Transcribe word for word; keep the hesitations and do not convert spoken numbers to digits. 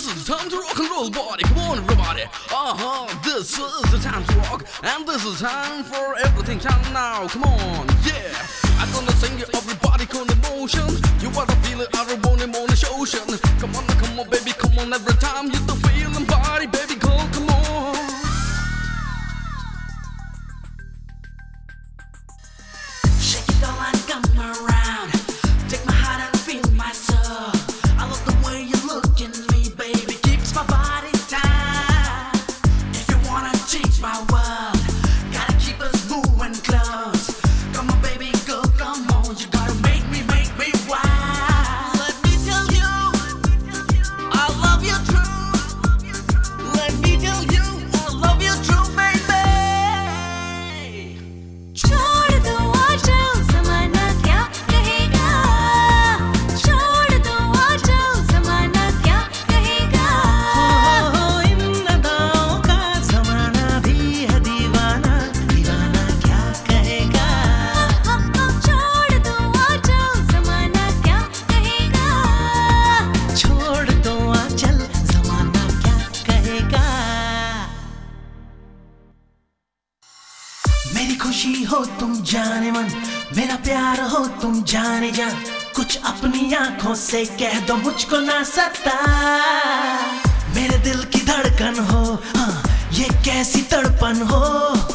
is time to rock and roll, body. Come on, everybody. Uh-huh. This is the time to rock, and this is time for everything. Time now. Come on, yeah. I'm gonna sing you everybody con emotion. You wanna feel it, I don't want it on the ocean. Come on, come on, baby, come on. Every time you the feeling, body, baby, go, come on. Shake it all and come around. Take my heart and feel my soul. I love the way you look at me, baby. Keeps my body tight. If you wanna change my world, gotta keep us moving close. Come on, baby, go, come on. You gotta make me, make me wild. Let me tell you, I love you true. Let me tell you, I love you true, baby. छोड़ दो आजकल ज़माना क्या कहेगा, छोड़ दो आजकल ज़माना क्या कहेगा, हो इन अदाओं का ज़माना भी है दीवाना, दीवाना क्या कहेगा। छोड़ दो आजकल ज़माना क्या कहेगा, छोड़ दो आंचल ज़माना क्या कहेगा। मेरी खुशी हो तुम जाने मन, मेरा प्यार हो तुम जाने जान। कुछ अपनी आंखों से कह दो मुझको ना सता। मेरे दिल की धड़कन हो, हाँ ये कैसी तड़पन हो।